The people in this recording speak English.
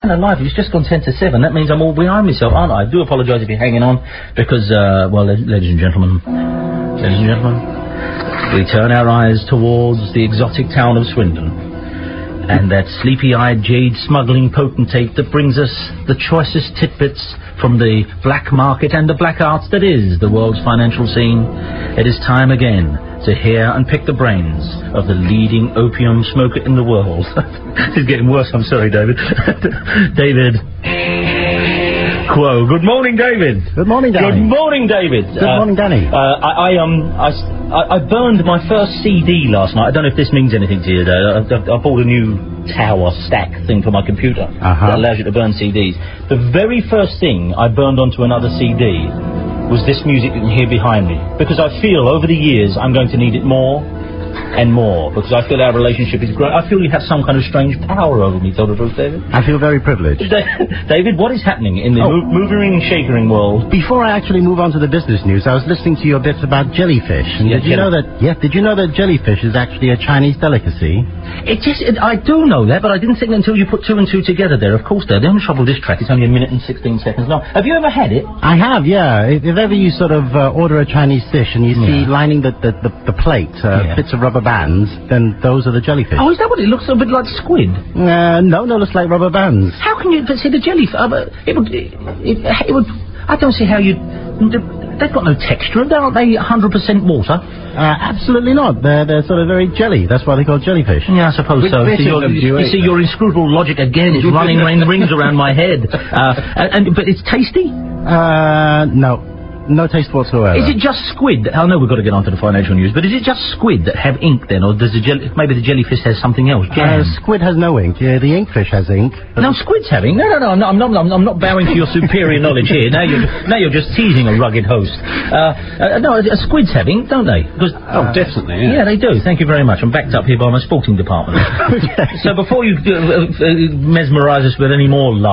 Live, it's just gone 10 to 7. That means I'm all behind myself, aren't I? I do apologise if you're hanging on, because, well, ladies and gentlemen, we turn our eyes towards the exotic town of Swindon, and that sleepy-eyed jade smuggling potentate that brings us the choicest tidbits from the black market and the black arts that is the world's financial scene. It is time again to hear and pick the brains of the leading opium smoker in the world. It's getting worse, I'm sorry, David. David Quo. Good morning, David. Good morning, Danny. Good morning, David. Good morning, Danny. I burned my first CD last night. I don't know if this means anything to you, though. I bought a new tower stack thing for my computer that allows you to burn CDs. The very first thing I burned onto another CD was this music you can hear behind me, because I feel over the years I'm going to need it more and more, because I feel our relationship is growing. I feel you have some kind of strange power over me, tell the truth, David. I feel very privileged. David, what is happening in the moving and shakering world? Before I actually move on to the business news, I was listening to your bits about jellyfish. And did you know that jellyfish is actually a Chinese delicacy? I do know that, but I didn't think until you put two and two together there. Of course, the only trouble with this track is only 1 minute and 16 seconds long. Have you ever had it? I have, yeah. If ever you sort of order a Chinese dish and you see lining the plate bits of rubber bands, then those are the jellyfish. Oh, is that what it looks a bit like? Squid? No, looks like rubber bands. How can you see the jellyfish? It would. I don't see how you. They've got no texture, aren't they? 100% water. Absolutely not. They're sort of very jelly. That's why they're called jellyfish. Yeah, I suppose so. You see, your inscrutable logic again is running rings around my head. But it's tasty. No. No taste whatsoever. Is it just squid? I know we've got to get on to the financial news, but is it just squid that have ink then, or does maybe the jellyfish has something else? Squid has no ink. The inkfish has ink. No, squid's have ink. No, I'm not bowing to your superior knowledge here. Now you're just teasing a rugged host. No, squids have ink, don't they? Definitely. Yeah, they do. Thank you very much. I'm backed up here by my sporting department. So before you mesmerise us with any more love.